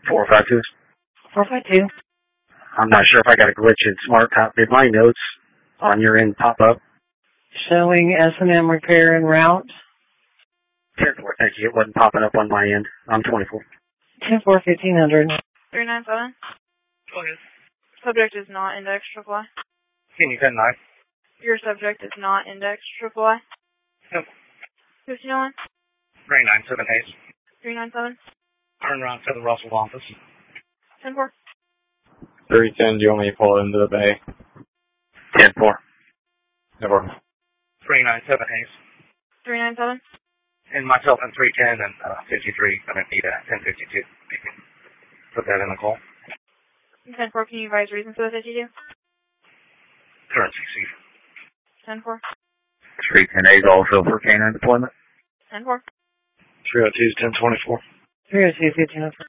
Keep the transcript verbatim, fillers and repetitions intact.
four five two. four five two. I'm not sure if I got a glitch in Smart Top. Did my notes on your end pop up? Showing S and M repair en route. ten four, thank you. It wasn't popping up on my end. I'm twenty-four. ten four, fifteen hundred. three nine seven. Go ahead. Subject is not indexed triple I. Can you ten nine? Your subject is not indexed triple I. Yep. fifteen oh one. three nine seven Hayes. three nine seven. Turn around to the Russell office. ten four. three ten, do you want me to pull it into the bay? ten four. Never. three nine seven Hayes. three nine seven. And myself in three ten and uh, fifty-three. I'm going to need a ten fifty-two. Put that in the call. ten four, can you advise reasons for the fifty-two? Currency, Steve. ten four. three ten A's also for canine deployment. ten four. three oh two, ten twenty-four. three oh two, fifteen oh four.